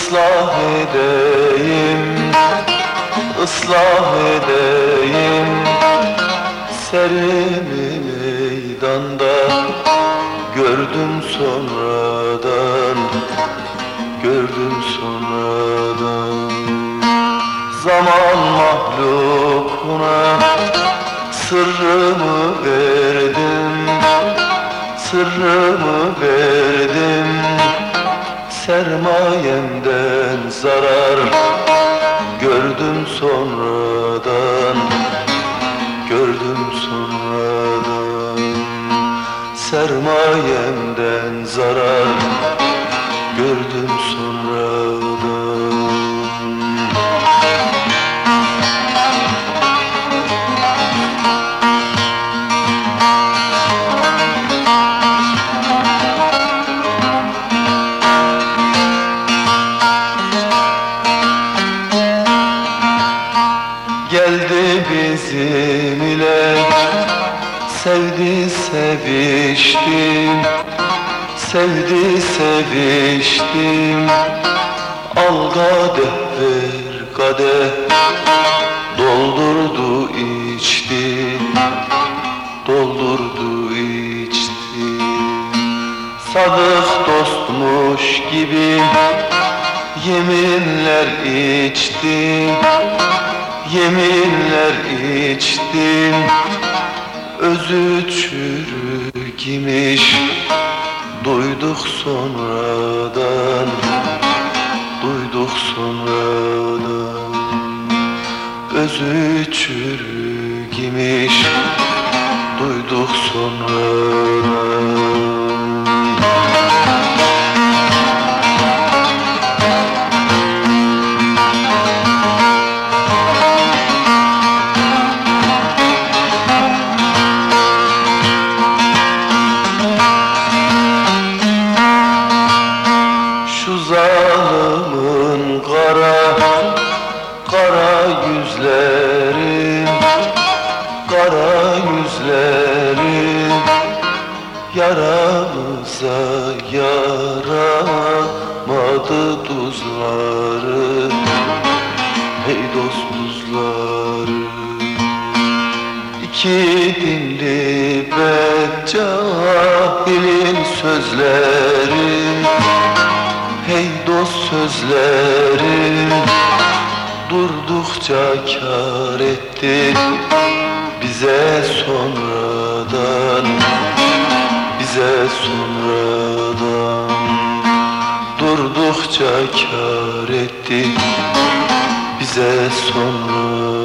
ıslah edeyim, ıslah edeyim. Serimi meydanda gördüm sonradan, gördüm sonradan. Zaman mahlukuna sırrımı verdim, sırrımı verdim. Sermayemden zarar gördüm sonradan, gördüm sonradan. Sermayemden zarar gördüm sonradan. Geldi bizim ile sevdi seviştim, sevdi seviştim. Al kadeh ver kadeh, doldurdu içti, doldurdu içti. Sadık dostmuş gibi yeminler içtim, yeminler içtim. Özü çürük imiş, duyduk sonradan, duyduk sonradan. Özü çürük imiş, duyduk sonradan. Zalimin kara, kara yüzleri, kara yüzleri. Yaramıza yaramadı tuzları, hey dost tuzları. İki dilli beccahilin sözleri, hey dost sözleri. Durdukça kâr etti bize sonradan, bize sonradan. Durdukça kâr etti bize sonradan.